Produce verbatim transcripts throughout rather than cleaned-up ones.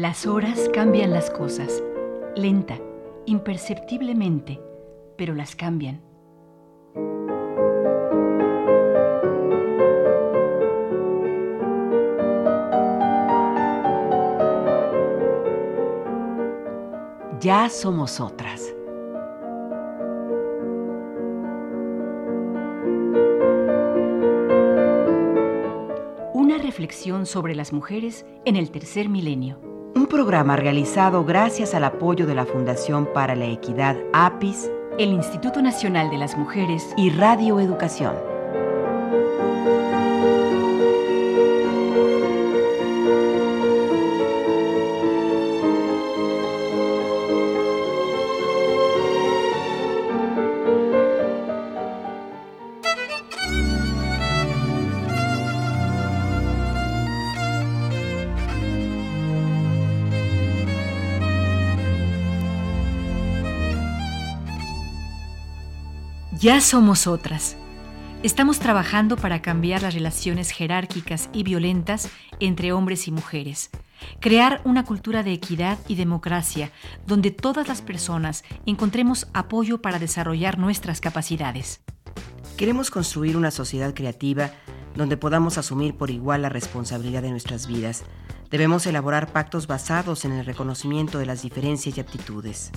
Las horas cambian las cosas, lenta, imperceptiblemente, pero las cambian. Ya somos otras. Una reflexión sobre las mujeres en el tercer milenio. Un programa realizado gracias al apoyo de la Fundación para la Equidad APIS, el Instituto Nacional de las Mujeres y Radio Educación. Ya somos otras. Estamos trabajando para cambiar las relaciones jerárquicas y violentas entre hombres y mujeres. Crear una cultura de equidad y democracia donde todas las personas encontremos apoyo para desarrollar nuestras capacidades. Queremos construir una sociedad creativa donde podamos asumir por igual la responsabilidad de nuestras vidas. Debemos elaborar pactos basados en el reconocimiento de las diferencias y aptitudes.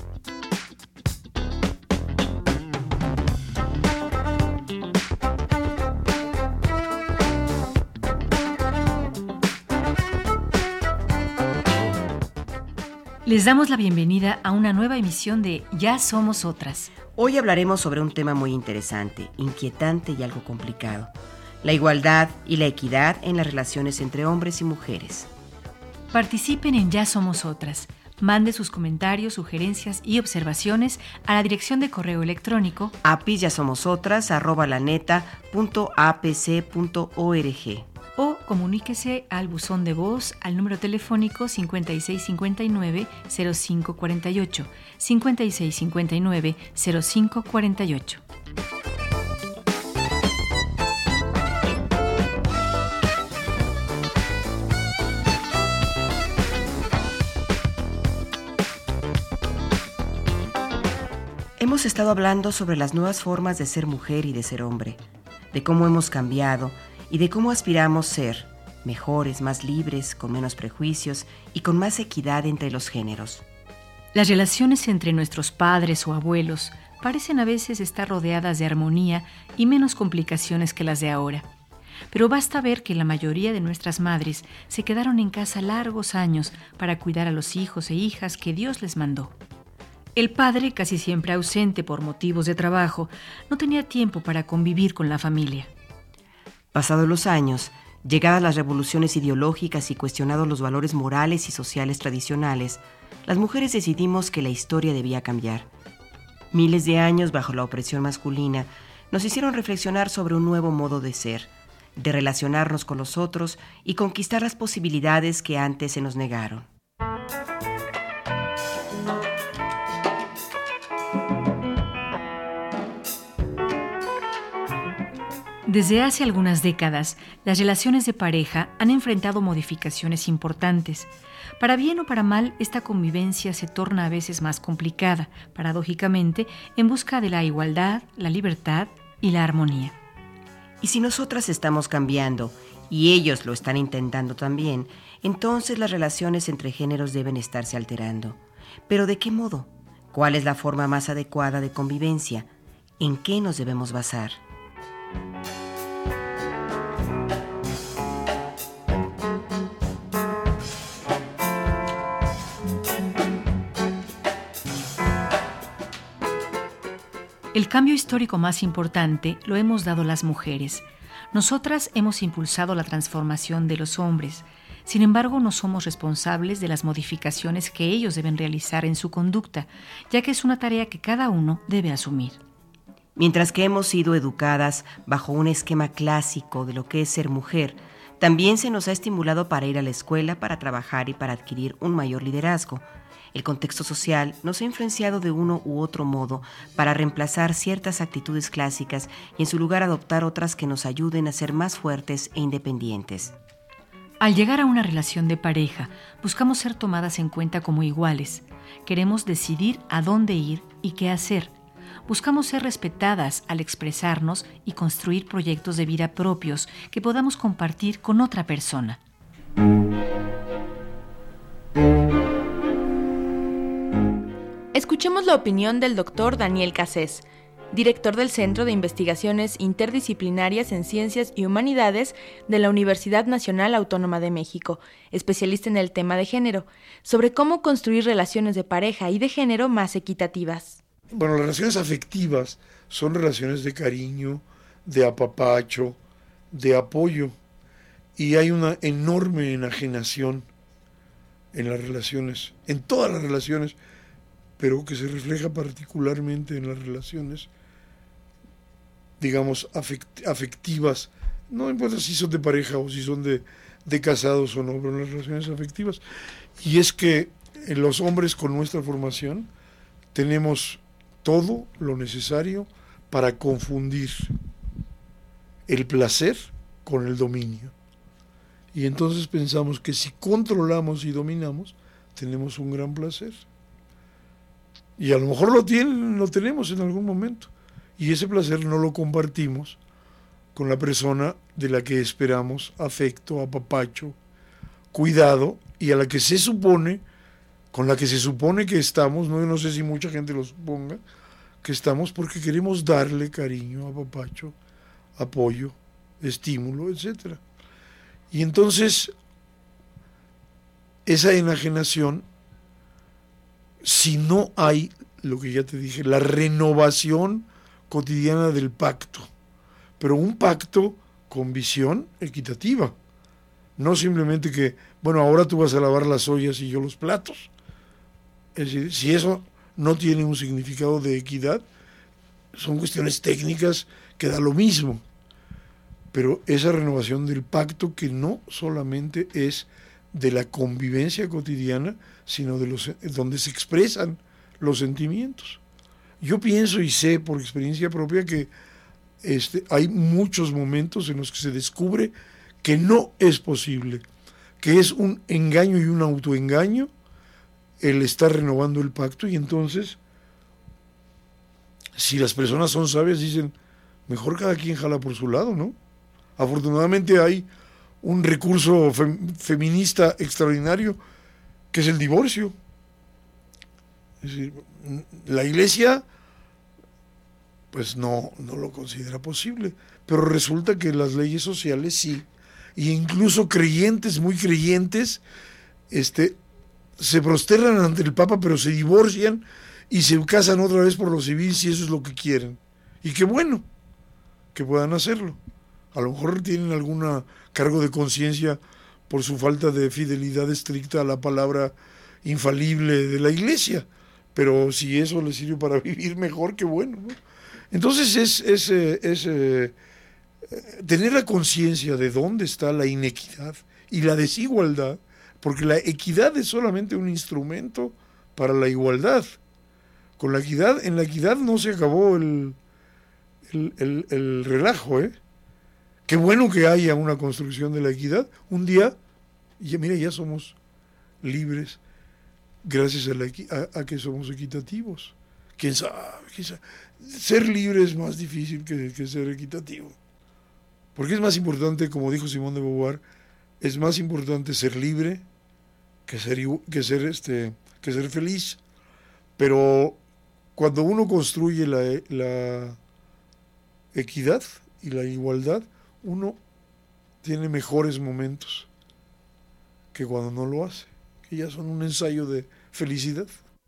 Les damos la bienvenida a una nueva emisión de Ya Somos Otras. Hoy hablaremos sobre un tema muy interesante, inquietante y algo complicado: la igualdad y la equidad en las relaciones entre hombres y mujeres. Participen en Ya Somos Otras. Mande sus comentarios, sugerencias y observaciones a la dirección de correo electrónico apisyasomosotras arroba laneta punto a p c punto org. O comuníquese al buzón de voz al número telefónico cincuenta y seis cincuenta y nueve cero cinco cuarenta y ocho, cincuenta y seis cincuenta y nueve cero cinco cuarenta y ocho. Hemos estado hablando sobre las nuevas formas de ser mujer y de ser hombre, de cómo hemos cambiado y de cómo aspiramos ser mejores, más libres, con menos prejuicios y con más equidad entre los géneros. Las relaciones entre nuestros padres o abuelos parecen a veces estar rodeadas de armonía y menos complicaciones que las de ahora. Pero basta ver que la mayoría de nuestras madres se quedaron en casa largos años para cuidar a los hijos e hijas que Dios les mandó. El padre, casi siempre ausente por motivos de trabajo, no tenía tiempo para convivir con la familia. Pasados los años, llegadas las revoluciones ideológicas y cuestionados los valores morales y sociales tradicionales, las mujeres decidimos que la historia debía cambiar. Miles de años bajo la opresión masculina nos hicieron reflexionar sobre un nuevo modo de ser, de relacionarnos con los otros y conquistar las posibilidades que antes se nos negaron. Desde hace algunas décadas, las relaciones de pareja han enfrentado modificaciones importantes. Para bien o para mal, esta convivencia se torna a veces más complicada, paradójicamente, en busca de la igualdad, la libertad y la armonía. Y si nosotras estamos cambiando, y ellos lo están intentando también, entonces las relaciones entre géneros deben estarse alterando. ¿Pero de qué modo? ¿Cuál es la forma más adecuada de convivencia? ¿En qué nos debemos basar? El cambio histórico más importante lo hemos dado las mujeres. Nosotras hemos impulsado la transformación de los hombres. Sin embargo, no somos responsables de las modificaciones que ellos deben realizar en su conducta, ya que es una tarea que cada uno debe asumir. Mientras que hemos sido educadas bajo un esquema clásico de lo que es ser mujer, también se nos ha estimulado para ir a la escuela, para trabajar y para adquirir un mayor liderazgo. El contexto social nos ha influenciado de uno u otro modo para reemplazar ciertas actitudes clásicas y en su lugar adoptar otras que nos ayuden a ser más fuertes e independientes. Al llegar a una relación de pareja, buscamos ser tomadas en cuenta como iguales. Queremos decidir a dónde ir y qué hacer. Buscamos ser respetadas al expresarnos y construir proyectos de vida propios que podamos compartir con otra persona. Escuchemos la opinión del doctor Daniel Cassés, director del Centro de Investigaciones Interdisciplinarias en Ciencias y Humanidades de la Universidad Nacional Autónoma de México, especialista en el tema de género, sobre cómo construir relaciones de pareja y de género más equitativas. Bueno, las relaciones afectivas son relaciones de cariño, de apapacho, de apoyo, y hay una enorme enajenación en las relaciones, en todas las relaciones, pero que se refleja particularmente en las relaciones, digamos, afect- afectivas, no importa si son de pareja o si son de, de casados o no, pero en las relaciones afectivas. Y es que los hombres con nuestra formación tenemos todo lo necesario para confundir el placer con el dominio. Y entonces pensamos que si controlamos y dominamos, tenemos un gran placer. Y a lo mejor lo tienen, lo tenemos en algún momento. Y ese placer no lo compartimos con la persona de la que esperamos afecto, apapacho, cuidado, y a la que se supone, con la que se supone que estamos, no, no sé si mucha gente lo suponga, que estamos porque queremos darle cariño, apapacho, apoyo, estímulo, etcétera. Y entonces, esa enajenación, si no hay, lo que ya te dije, la renovación cotidiana del pacto, pero un pacto con visión equitativa, no simplemente que, bueno, ahora tú vas a lavar las ollas y yo los platos. Es decir, si eso no tiene un significado de equidad, son cuestiones técnicas que da lo mismo, pero esa renovación del pacto que no solamente es de la convivencia cotidiana, sino de los donde se expresan los sentimientos. Yo pienso y sé por experiencia propia que este, hay muchos momentos en los que se descubre que no es posible, que es un engaño y un autoengaño el estar renovando el pacto, y entonces, si las personas son sabias, dicen, mejor cada quien jala por su lado, ¿no? Afortunadamente hay un recurso fem- feminista extraordinario, que es el divorcio. Es decir, la Iglesia pues no, no lo considera posible, pero resulta que las leyes sociales sí, y incluso creyentes, muy creyentes, este, se prosternan ante el Papa, pero se divorcian y se casan otra vez por lo civil si eso es lo que quieren. Y qué bueno que puedan hacerlo. A lo mejor tienen algún cargo de conciencia por su falta de fidelidad estricta a la palabra infalible de la Iglesia, pero si eso les sirve para vivir mejor, qué bueno, ¿no? Entonces es, es, es eh, tener la conciencia de dónde está la inequidad y la desigualdad, porque la equidad es solamente un instrumento para la igualdad. Con la equidad, en la equidad no se acabó el, el, el, el relajo, ¿eh? Qué bueno que haya una construcción de la equidad. Un día, ya, mira, ya somos libres gracias a, la, a, a que somos equitativos. ¿Quién sabe? ¿Quién sabe? Ser libre es más difícil que, que ser equitativo. Porque es más importante, como dijo Simone de Beauvoir, es más importante ser libre que ser, que ser, este, que ser feliz. Pero cuando uno construye la, la equidad y la igualdad, uno tiene mejores momentos que cuando no lo hace, que ya son un ensayo de felicidad.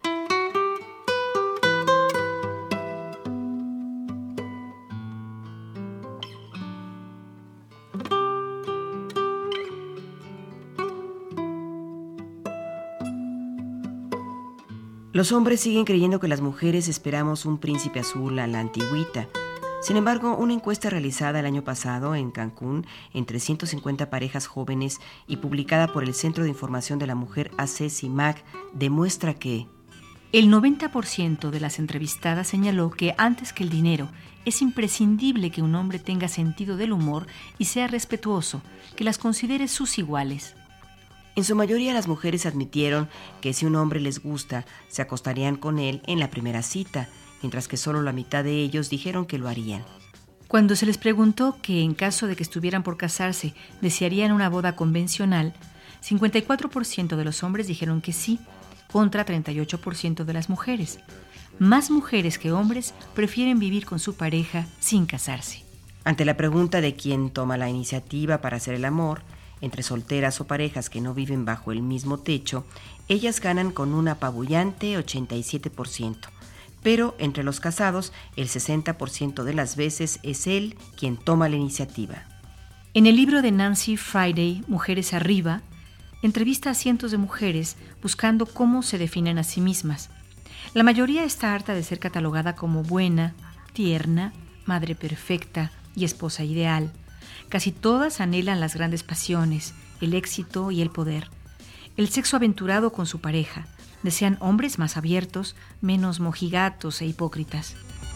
Los hombres siguen creyendo que las mujeres esperamos un príncipe azul a la antigüita. Sin embargo, una encuesta realizada el año pasado en Cancún entre ciento cincuenta parejas jóvenes y publicada por el Centro de Información de la Mujer A C C I M A C demuestra que el noventa por ciento de las entrevistadas señaló que antes que el dinero es imprescindible que un hombre tenga sentido del humor y sea respetuoso, que las considere sus iguales. En su mayoría las mujeres admitieron que si un hombre les gusta, se acostarían con él en la primera cita, mientras que solo la mitad de ellos dijeron que lo harían. Cuando se les preguntó que en caso de que estuvieran por casarse, desearían una boda convencional, cincuenta y cuatro por ciento de los hombres dijeron que sí, contra treinta y ocho por ciento de las mujeres. Más mujeres que hombres prefieren vivir con su pareja sin casarse. Ante la pregunta de quién toma la iniciativa para hacer el amor, entre solteras o parejas que no viven bajo el mismo techo, ellas ganan con un apabullante ochenta y siete por ciento. Pero entre los casados, el sesenta por ciento de las veces es él quien toma la iniciativa. En el libro de Nancy Friday, Mujeres Arriba, entrevista a cientos de mujeres buscando cómo se definen a sí mismas. La mayoría está harta de ser catalogada como buena, tierna, madre perfecta y esposa ideal. Casi todas anhelan las grandes pasiones, el éxito y el poder. El sexo aventurado con su pareja. Desean hombres más abiertos, menos mojigatos e hipócritas.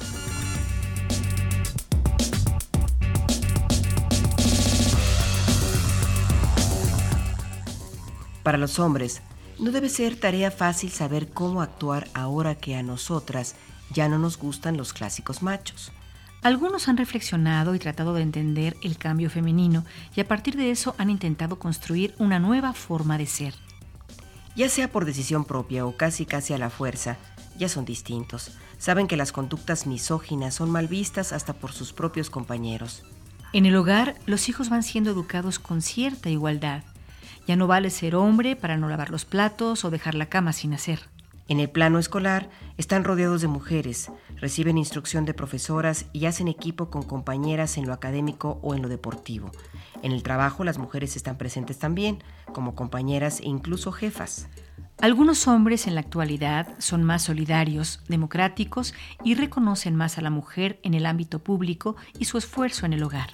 Para los hombres, no debe ser tarea fácil saber cómo actuar ahora que a nosotras ya no nos gustan los clásicos machos. Algunos han reflexionado y tratado de entender el cambio femenino y a partir de eso han intentado construir una nueva forma de ser. Ya sea por decisión propia o casi casi a la fuerza, ya son distintos. Saben que las conductas misóginas son mal vistas hasta por sus propios compañeros. En el hogar, los hijos van siendo educados con cierta igualdad. Ya no vale ser hombre para no lavar los platos o dejar la cama sin hacer. En el plano escolar, están rodeados de mujeres, reciben instrucción de profesoras y hacen equipo con compañeras en lo académico o en lo deportivo. En el trabajo, las mujeres están presentes también, como compañeras e incluso jefas. Algunos hombres en la actualidad son más solidarios, democráticos y reconocen más a la mujer en el ámbito público y su esfuerzo en el hogar.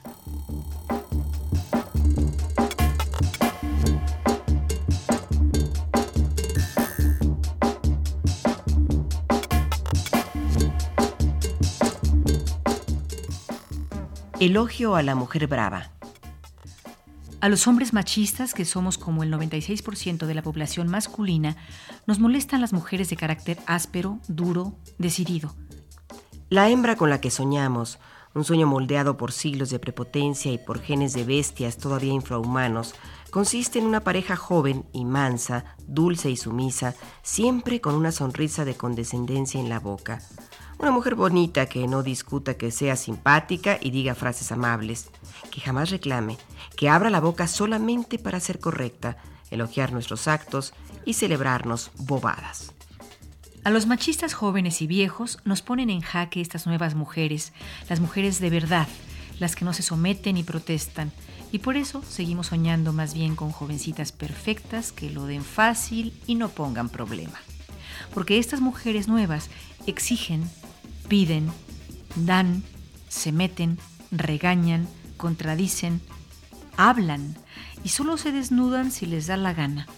Elogio a la mujer brava. A los hombres machistas, que somos como el noventa y seis por ciento de la población masculina, nos molestan las mujeres de carácter áspero, duro, decidido. La hembra con la que soñamos, un sueño moldeado por siglos de prepotencia y por genes de bestias todavía infrahumanos, consiste en una pareja joven y mansa, dulce y sumisa, siempre con una sonrisa de condescendencia en la boca. Una mujer bonita que no discuta, que sea simpática y diga frases amables, que jamás reclame, que abra la boca solamente para ser correcta, elogiar nuestros actos y celebrarnos bobadas. A los machistas jóvenes y viejos nos ponen en jaque estas nuevas mujeres, las mujeres de verdad, las que no se someten y protestan, y por eso seguimos soñando más bien con jovencitas perfectas que lo den fácil y no pongan problema. Porque estas mujeres nuevas exigen, piden, dan, se meten, regañan, contradicen, hablan y solo se desnudan si les da la gana.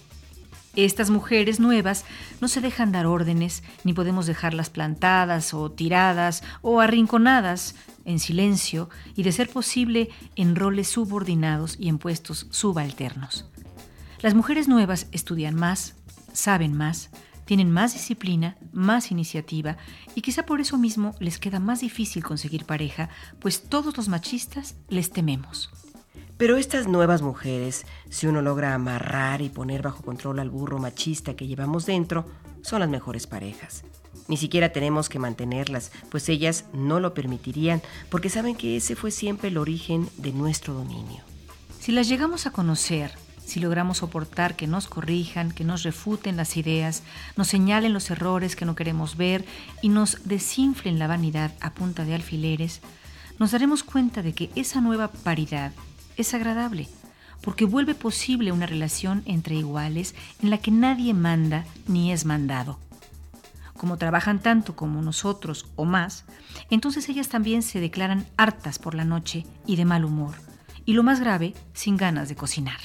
Estas mujeres nuevas no se dejan dar órdenes, ni podemos dejarlas plantadas o tiradas o arrinconadas en silencio y, de ser posible, en roles subordinados y en puestos subalternos. Las mujeres nuevas estudian más, saben más, tienen más disciplina, más iniciativa y quizá por eso mismo les queda más difícil conseguir pareja, pues todos los machistas les tememos. Pero estas nuevas mujeres, si uno logra amarrar y poner bajo control al burro machista que llevamos dentro, son las mejores parejas. Ni siquiera tenemos que mantenerlas, pues ellas no lo permitirían, porque saben que ese fue siempre el origen de nuestro dominio. Si las llegamos a conocer, si logramos soportar que nos corrijan, que nos refuten las ideas, nos señalen los errores que no queremos ver y nos desinflen la vanidad a punta de alfileres, nos daremos cuenta de que esa nueva paridad es agradable, porque vuelve posible una relación entre iguales en la que nadie manda ni es mandado. Como trabajan tanto como nosotros o más, entonces ellas también se declaran hartas por la noche y de mal humor, y lo más grave, sin ganas de cocinar.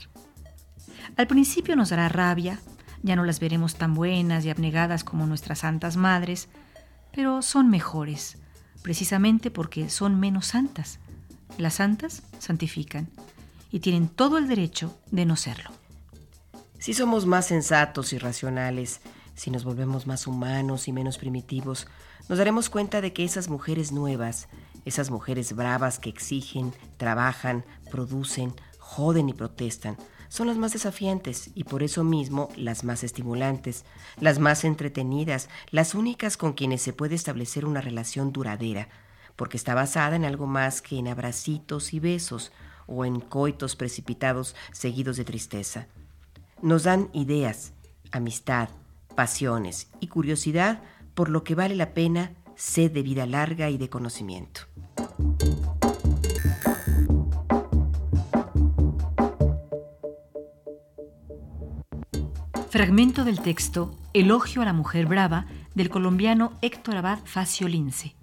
Al principio nos dará rabia, ya no las veremos tan buenas y abnegadas como nuestras santas madres, pero son mejores, precisamente porque son menos santas. Las santas santifican y tienen todo el derecho de no serlo. Si somos más sensatos y racionales, si nos volvemos más humanos y menos primitivos, nos daremos cuenta de que esas mujeres nuevas, esas mujeres bravas que exigen, trabajan, producen, joden y protestan, son las más desafiantes y por eso mismo las más estimulantes, las más entretenidas, las únicas con quienes se puede establecer una relación duradera, porque está basada en algo más que en abracitos y besos o en coitos precipitados seguidos de tristeza. Nos dan ideas, amistad, pasiones y curiosidad, por lo que vale la pena sed de vida larga y de conocimiento. Fragmento del texto Elogio a la mujer brava del colombiano Héctor Abad Facio Lince.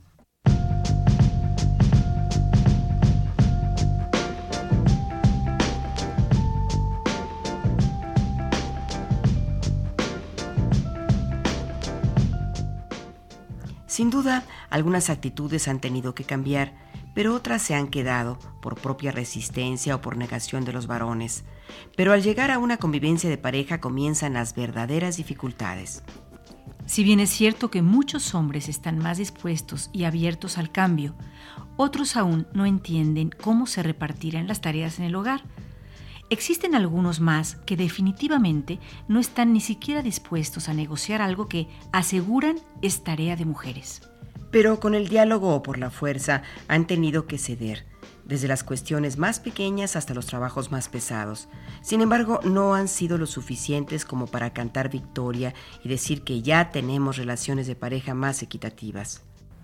Sin duda, algunas actitudes han tenido que cambiar, pero otras se han quedado por propia resistencia o por negación de los varones. Pero al llegar a una convivencia de pareja comienzan las verdaderas dificultades. Si bien es cierto que muchos hombres están más dispuestos y abiertos al cambio, otros aún no entienden cómo se repartirán las tareas en el hogar. Existen algunos más que definitivamente no están ni siquiera dispuestos a negociar algo que aseguran es tarea de mujeres. Pero con el diálogo o por la fuerza han tenido que ceder, desde las cuestiones más pequeñas hasta los trabajos más pesados. Sin embargo, no han sido lo suficientes como para cantar victoria y decir que ya tenemos relaciones de pareja más equitativas.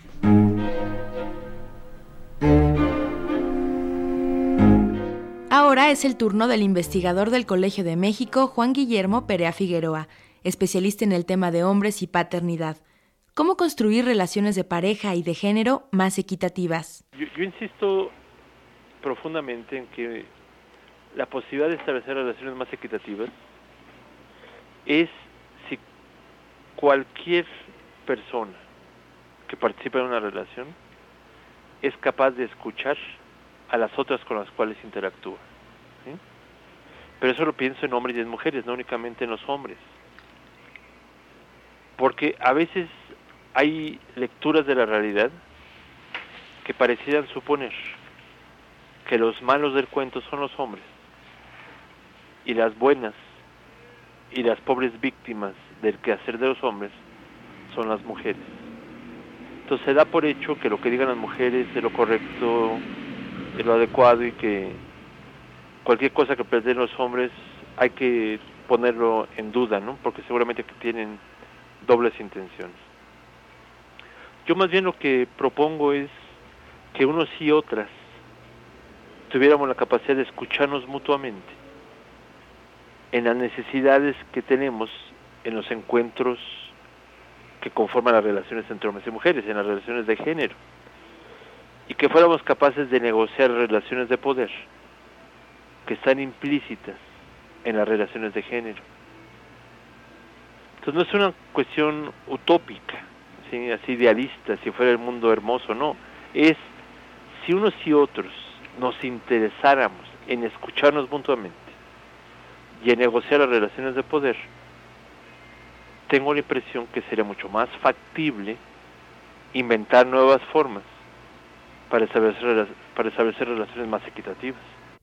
Ahora es el turno del investigador del Colegio de México, Juan Guillermo Perea Figueroa, especialista en el tema de hombres y paternidad. ¿Cómo construir relaciones de pareja y de género más equitativas? Yo, yo insisto profundamente en que la posibilidad de establecer relaciones más equitativas es si cualquier persona que participa en una relación es capaz de escuchar a las otras con las cuales interactúa, ¿sí? Pero eso lo pienso en hombres y en mujeres, no únicamente en los hombres. Porque a veces hay lecturas de la realidad que parecieran suponer que los malos del cuento son los hombres y las buenas y las pobres víctimas del quehacer de los hombres son las mujeres. Entonces se da por hecho que lo que digan las mujeres es lo correcto, es lo adecuado y que cualquier cosa que planteen los hombres hay que ponerlo en duda, ¿no? Porque seguramente que tienen dobles intenciones. Yo más bien lo que propongo es que unos y otras tuviéramos la capacidad de escucharnos mutuamente en las necesidades que tenemos en los encuentros que conforman las relaciones entre hombres y mujeres, en las relaciones de género, y que fuéramos capaces de negociar relaciones de poder que están implícitas en las relaciones de género. Entonces no es una cuestión utópica, ¿sí? Así idealista, si fuera el mundo hermoso, no. Es si unos y otros nos interesáramos en escucharnos mutuamente y en negociar las relaciones de poder, tengo la impresión que sería mucho más factible inventar nuevas formas para establecer, para establecer relaciones más equitativas.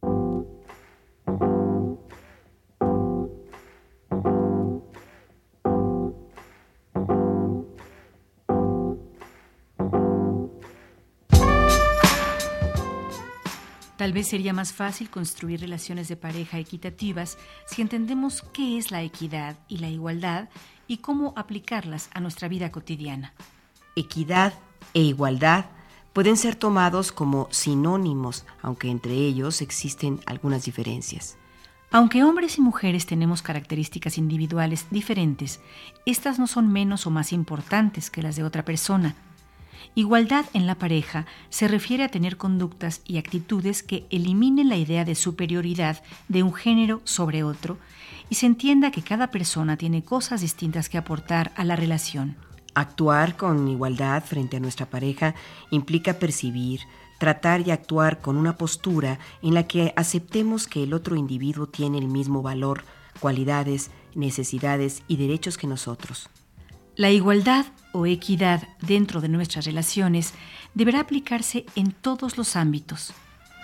Tal vez sería más fácil construir relaciones de pareja equitativas si entendemos qué es la equidad y la igualdad y cómo aplicarlas a nuestra vida cotidiana. Equidad e igualdad pueden ser tomados como sinónimos, aunque entre ellos existen algunas diferencias. Aunque hombres y mujeres tenemos características individuales diferentes, estas no son menos o más importantes que las de otra persona. Igualdad en la pareja se refiere a tener conductas y actitudes que eliminen la idea de superioridad de un género sobre otro y se entienda que cada persona tiene cosas distintas que aportar a la relación. Actuar con igualdad frente a nuestra pareja implica percibir, tratar y actuar con una postura en la que aceptemos que el otro individuo tiene el mismo valor, cualidades, necesidades y derechos que nosotros. La igualdad o equidad dentro de nuestras relaciones deberá aplicarse en todos los ámbitos.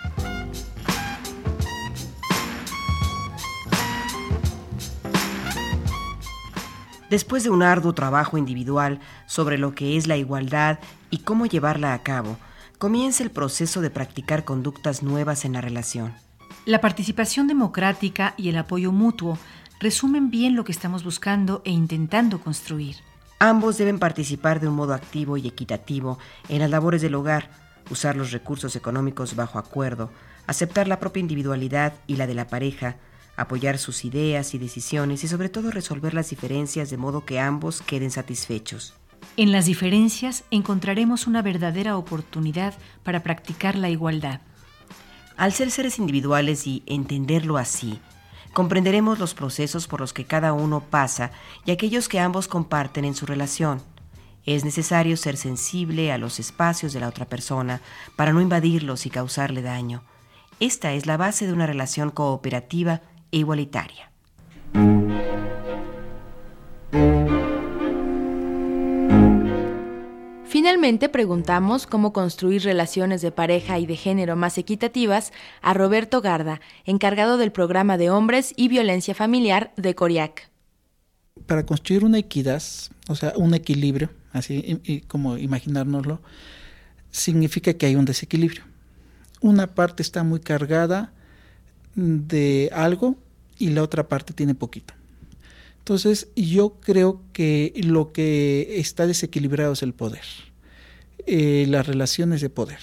Después de un arduo trabajo individual sobre lo que es la igualdad y cómo llevarla a cabo, comienza el proceso de practicar conductas nuevas en la relación. La participación democrática y el apoyo mutuo resumen bien lo que estamos buscando e intentando construir. Ambos deben participar de un modo activo y equitativo en las labores del hogar, usar los recursos económicos bajo acuerdo, aceptar la propia individualidad y la de la pareja, apoyar sus ideas y decisiones y sobre todo resolver las diferencias de modo que ambos queden satisfechos. En las diferencias encontraremos una verdadera oportunidad para practicar la igualdad. Al ser seres individuales y entenderlo así, comprenderemos los procesos por los que cada uno pasa y aquellos que ambos comparten en su relación. Es necesario ser sensible a los espacios de la otra persona para no invadirlos y causarle daño. Esta es la base de una relación cooperativa e igualitaria. Finalmente preguntamos cómo construir relaciones de pareja y de género más equitativas a Roberto Garda, encargado del programa de hombres y violencia familiar de CORIAC. Para construir una equidad, o sea, un equilibrio, así y, y como imaginárnoslo, significa que hay un desequilibrio. Una parte está muy cargada de algo y la otra parte tiene poquito. Entonces, yo creo que lo que está desequilibrado es el poder, eh, las relaciones de poder.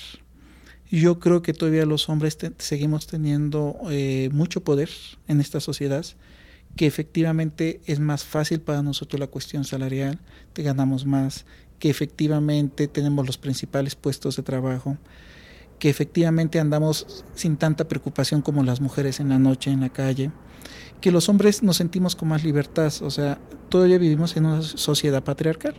Yo creo que todavía los hombres te, seguimos teniendo eh, mucho poder en esta sociedad, que efectivamente es más fácil para nosotros la cuestión salarial, te ganamos más, que efectivamente tenemos los principales puestos de trabajo, que efectivamente andamos sin tanta preocupación como las mujeres en la noche, en la calle, que los hombres nos sentimos con más libertad, o sea, todavía vivimos en una sociedad patriarcal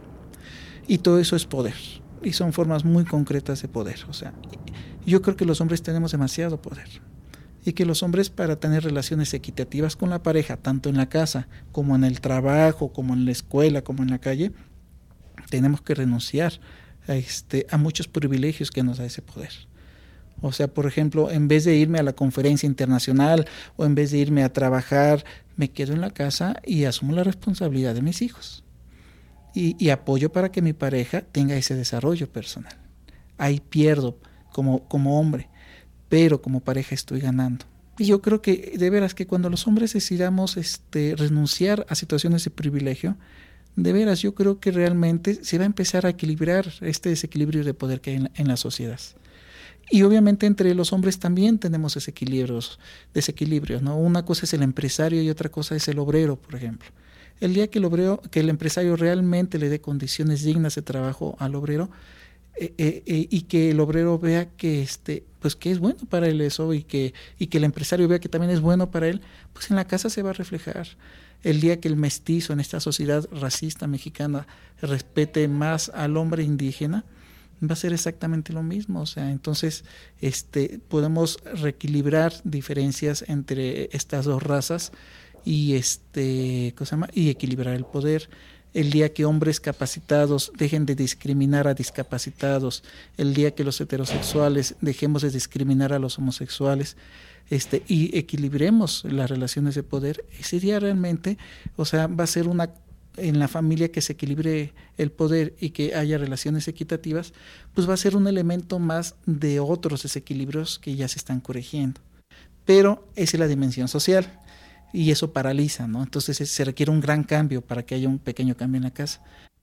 y todo eso es poder y son formas muy concretas de poder, o sea, yo creo que los hombres tenemos demasiado poder y que los hombres para tener relaciones equitativas con la pareja, tanto en la casa como en el trabajo, como en la escuela, como en la calle, tenemos que renunciar a, este, a muchos privilegios que nos da ese poder. O sea, por ejemplo, en vez de irme a la conferencia internacional o en vez de irme a trabajar, me quedo en la casa y asumo la responsabilidad de mis hijos. Y, y apoyo para que mi pareja tenga ese desarrollo personal. Ahí pierdo como, como hombre, pero como pareja estoy ganando. Y yo creo que de veras que cuando los hombres decidamos este, renunciar a situaciones de privilegio, de veras yo creo que realmente se va a empezar a equilibrar este desequilibrio de poder que hay en la, en la sociedad. Y obviamente entre los hombres también tenemos desequilibrios, desequilibrios, ¿no? Una cosa es el empresario y otra cosa es el obrero, por ejemplo. El día que el obrero, que el empresario realmente le dé condiciones dignas de trabajo al obrero eh, eh, eh, y que el obrero vea que este, pues que es bueno para él eso y que y que el empresario vea que también es bueno para él, pues en la casa se va a reflejar. El día que el mestizo en esta sociedad racista mexicana respete más al hombre indígena, va a ser exactamente lo mismo, o sea, entonces este podemos reequilibrar diferencias entre estas dos razas y este ¿cómo se llama? Y equilibrar el poder. El día que hombres capacitados dejen de discriminar a discapacitados, el día que los heterosexuales dejemos de discriminar a los homosexuales, este y equilibremos las relaciones de poder, ese día realmente, o sea, va a ser una en la familia que se equilibre el poder y que haya relaciones equitativas, pues va a ser un elemento más de otros desequilibrios que ya se están corrigiendo. Pero esa es la dimensión social y eso paraliza, ¿no? Entonces se requiere un gran cambio para que haya un pequeño cambio en la casa.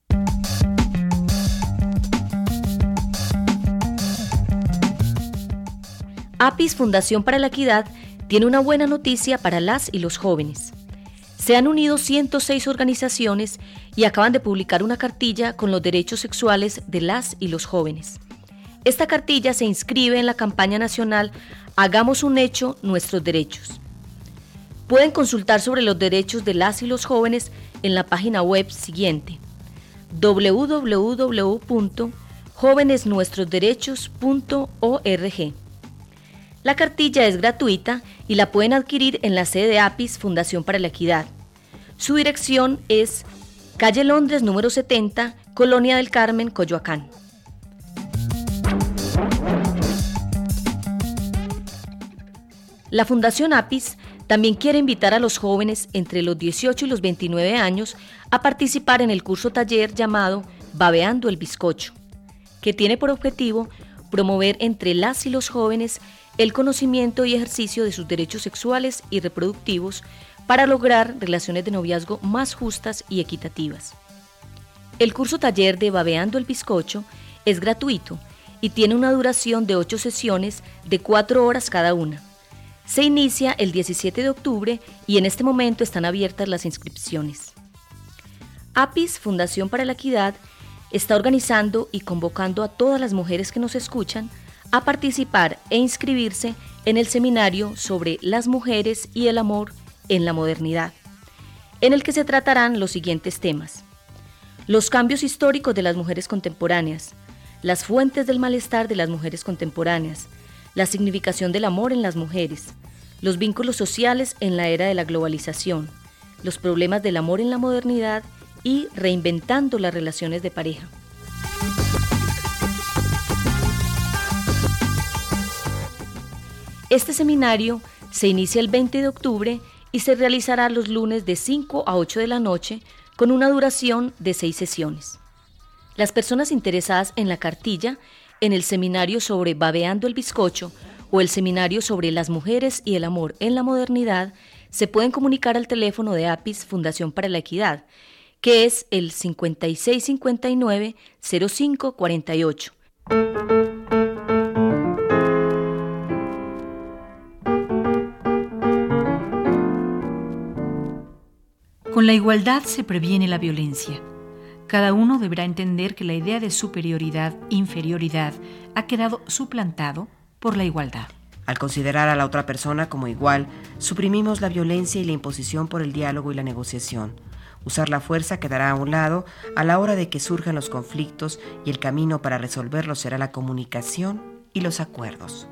APIS Fundación para la Equidad tiene una buena noticia para las y los jóvenes. Se han unido ciento seis organizaciones y acaban de publicar una cartilla con los derechos sexuales de las y los jóvenes. Esta cartilla se inscribe en la campaña nacional Hagamos un hecho, nuestros derechos. Pueden consultar sobre los derechos de las y los jóvenes en la página web siguiente: doble u doble u doble u punto jóvenes nuestros derechos punto org. La cartilla es gratuita y la pueden adquirir en la sede de APIS Fundación para la Equidad. Su dirección es calle Londres número setenta, Colonia del Carmen, Coyoacán. La Fundación APIS también quiere invitar a los jóvenes entre los dieciocho y los veintinueve años a participar en el curso taller llamado Babeando el Bizcocho, que tiene por objetivo promover entre las y los jóvenes el conocimiento y ejercicio de sus derechos sexuales y reproductivos para lograr relaciones de noviazgo más justas y equitativas. El curso taller de Babeando el Bizcocho es gratuito y tiene una duración de ocho sesiones de cuatro horas cada una. Se inicia el diecisiete de octubre y en este momento están abiertas las inscripciones. APIS Fundación para la Equidad está organizando y convocando a todas las mujeres que nos escuchan a participar e inscribirse en el seminario sobre las mujeres y el amor en la modernidad, en el que se tratarán los siguientes temas: los cambios históricos de las mujeres contemporáneas, las fuentes del malestar de las mujeres contemporáneas, la significación del amor en las mujeres, los vínculos sociales en la era de la globalización, los problemas del amor en la modernidad y reinventando las relaciones de pareja. Este seminario se inicia el veinte de octubre y se realizará los lunes de cinco a ocho de la noche con una duración de seis sesiones. Las personas interesadas en la cartilla, en el seminario sobre Babeando el Bizcocho o el seminario sobre las mujeres y el amor en la modernidad, se pueden comunicar al teléfono de APIS Fundación para la Equidad, que es el cincuenta y seis cincuenta y nueve cero cinco cuarenta y ocho. Con la igualdad se previene la violencia. Cada uno deberá entender que la idea de superioridad, inferioridad, ha quedado suplantado por la igualdad. Al considerar a la otra persona como igual, suprimimos la violencia y la imposición por el diálogo y la negociación. Usar la fuerza quedará a un lado a la hora de que surjan los conflictos y el camino para resolverlos será la comunicación y los acuerdos.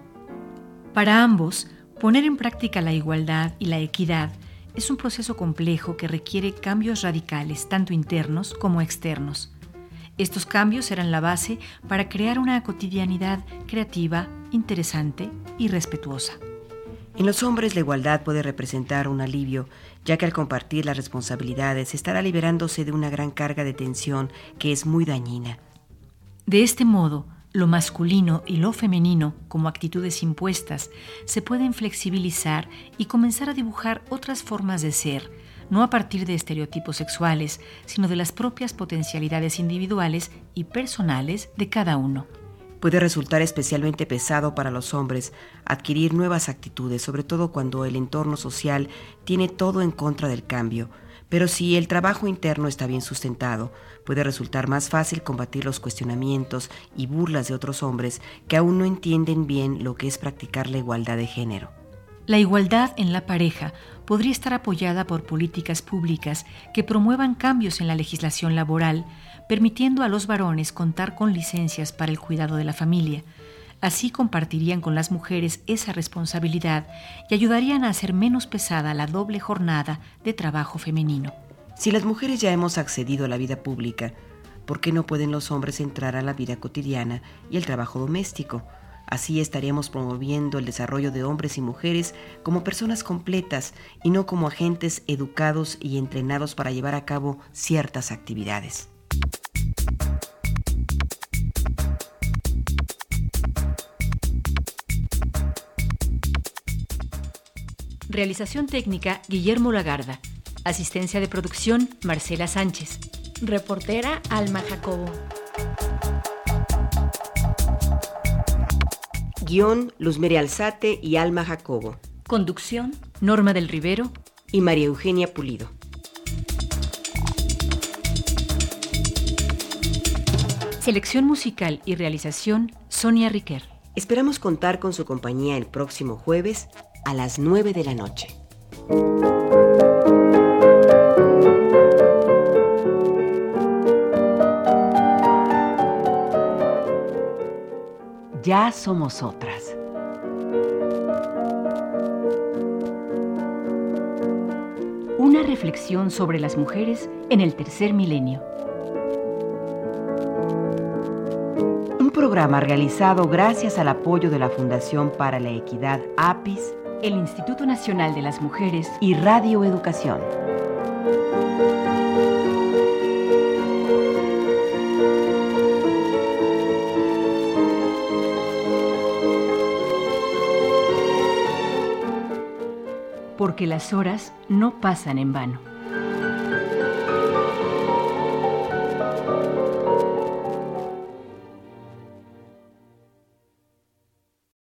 Para ambos, poner en práctica la igualdad y la equidad es un proceso complejo que requiere cambios radicales, tanto internos como externos. Estos cambios serán la base para crear una cotidianidad creativa, interesante y respetuosa. En los hombres la igualdad puede representar un alivio, ya que al compartir las responsabilidades estará liberándose de una gran carga de tensión que es muy dañina. De este modo, lo masculino y lo femenino, como actitudes impuestas, se pueden flexibilizar y comenzar a dibujar otras formas de ser, no a partir de estereotipos sexuales, sino de las propias potencialidades individuales y personales de cada uno. Puede resultar especialmente pesado para los hombres adquirir nuevas actitudes, sobre todo cuando el entorno social tiene todo en contra del cambio. Pero si el trabajo interno está bien sustentado, puede resultar más fácil combatir los cuestionamientos y burlas de otros hombres que aún no entienden bien lo que es practicar la igualdad de género. La igualdad en la pareja podría estar apoyada por políticas públicas que promuevan cambios en la legislación laboral, permitiendo a los varones contar con licencias para el cuidado de la familia. Así compartirían con las mujeres esa responsabilidad y ayudarían a hacer menos pesada la doble jornada de trabajo femenino. Si las mujeres ya hemos accedido a la vida pública, ¿por qué no pueden los hombres entrar a la vida cotidiana y el trabajo doméstico? Así estaríamos promoviendo el desarrollo de hombres y mujeres como personas completas y no como agentes educados y entrenados para llevar a cabo ciertas actividades. Realización técnica, Guillermo Lagarda. Asistencia de producción, Marcela Sánchez. Reportera, Alma Jacobo. Guión, Luzmere Alzate y Alma Jacobo. Conducción, Norma del Rivero y María Eugenia Pulido. Selección musical y realización, Sonia Riquer. Esperamos contar con su compañía el próximo jueves a las nueve de la noche. Ya somos otras. Una reflexión sobre las mujeres en el tercer milenio. Un programa realizado gracias al apoyo de la Fundación para la Equidad APIS, el Instituto Nacional de las Mujeres y Radio Educación. Porque las horas no pasan en vano.